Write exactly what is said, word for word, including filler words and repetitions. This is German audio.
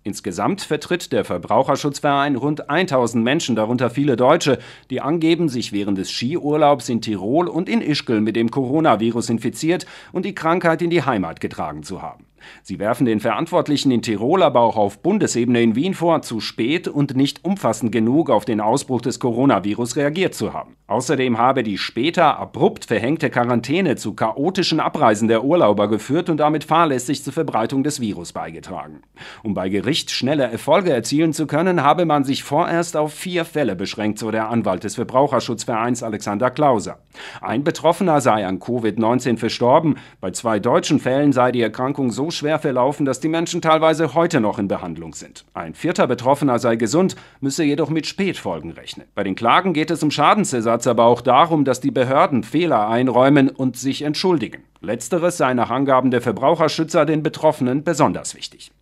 Insgesamt vertritt der Verbraucherschutzverein rund tausend Menschen, darunter viele Deutsche, die angeben, sich während des Skiurlaubs in Tirol und in Ischgl mit dem Coronavirus infiziert und die Krankheit in die Heimat getragen zu haben. Sie werfen den Verantwortlichen in Tirol, aber auch auf Bundesebene in Wien vor, zu spät und nicht umfassend genug auf den Ausbruch des Coronavirus reagiert zu haben. Außerdem habe die später abrupt verhängte Quarantäne zu chaotischen Abreisen der Urlauber geführt und damit fahrlässig zur Verbreitung des Virus beigetragen. Um bei Gericht schnelle Erfolge erzielen zu können, habe man sich vorerst auf vier Fälle beschränkt, so der Anwalt des Verbraucherschutzvereins Alexander Klauser. Ein Betroffener sei an Covid neunzehn verstorben, bei zwei deutschen Fällen sei die Erkrankung so schwer verlaufen, dass die Menschen teilweise heute noch in Behandlung sind. Ein vierter Betroffener sei gesund, müsse jedoch mit Spätfolgen rechnen. Bei den Klagen geht es um Schadensersatz, aber auch darum, dass die Behörden Fehler einräumen und sich entschuldigen. Letzteres sei nach Angaben der Verbraucherschützer den Betroffenen besonders wichtig.